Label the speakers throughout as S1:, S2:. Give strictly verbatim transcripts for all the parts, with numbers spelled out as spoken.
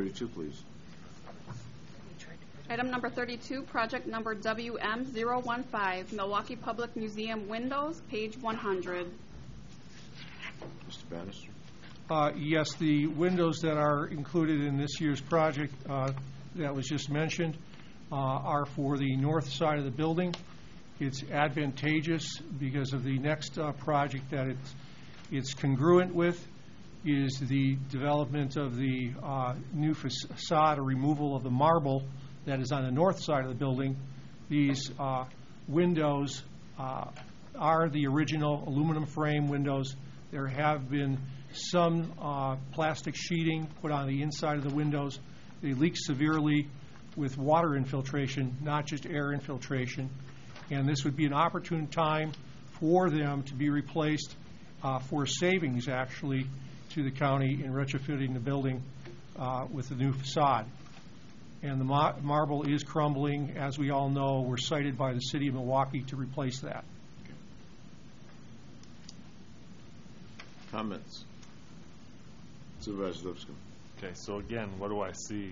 S1: thirty-two, please.
S2: Item number thirty-two, project number W M zero one five, Milwaukee Public Museum windows, page one hundred.
S1: Mister Bannister.
S3: Uh, yes, the windows that are included in this year's project uh, that was just mentioned uh, are for the north side of the building. It's advantageous because of the next uh, project that it's, it's congruent with is the development of the uh, new facade or removal of the marble that is on the north side of the building. These uh, windows uh, are the original aluminum frame windows. There have been some uh, plastic sheeting put on the inside of the windows. They leak severely with water infiltration, not just air infiltration. And this would be an opportune time for them to be replaced uh, for savings, actually, to the county in retrofitting the building uh, with the new facade. And the mar marble is crumbling. As we all know, we're cited by the city of Milwaukee to replace that.
S1: Okay. Comments? Supervisor Lipscomb.
S4: Okay, so again, what do I see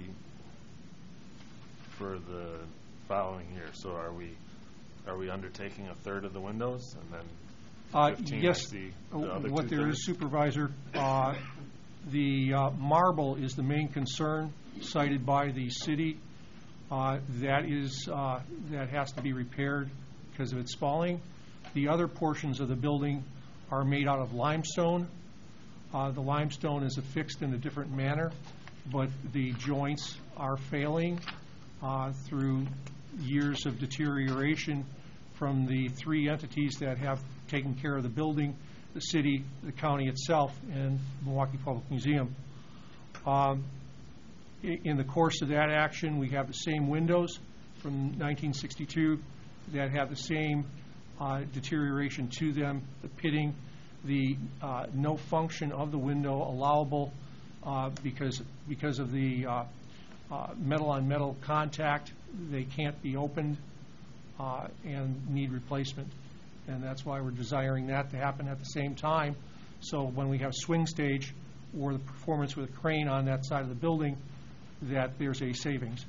S4: for the following here? So are we are we undertaking a third of the windows and then
S3: Uh,
S4: fifteen
S3: yes,
S4: I see
S3: uh,
S4: the other
S3: what there
S4: two-thirds?
S3: is, Supervisor, uh, the uh, marble is the main concern cited by the city. Uh, that is uh, that has to be repaired because of its falling. The other portions of the building are made out of limestone. Uh, the limestone is affixed in a different manner, but the joints are failing uh, through years of deterioration from the three entities that have taken care of the building: the city, the county itself, and Milwaukee Public Museum. Um, in the course of that action, we have the same windows from nineteen sixty-two that have the same uh, deterioration to them, the pitting, the uh, no function of the window allowable uh, because because of the uh, uh, metal on metal contact. They can't be opened uh, and need replacement, and that's why we're desiring that to happen at the same time. So when we have swing stage or the performance with a crane on that side of the building, that there's a savings.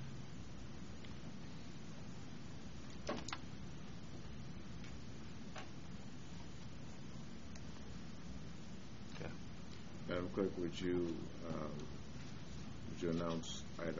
S1: Madam Clerk, would you um, would you announce item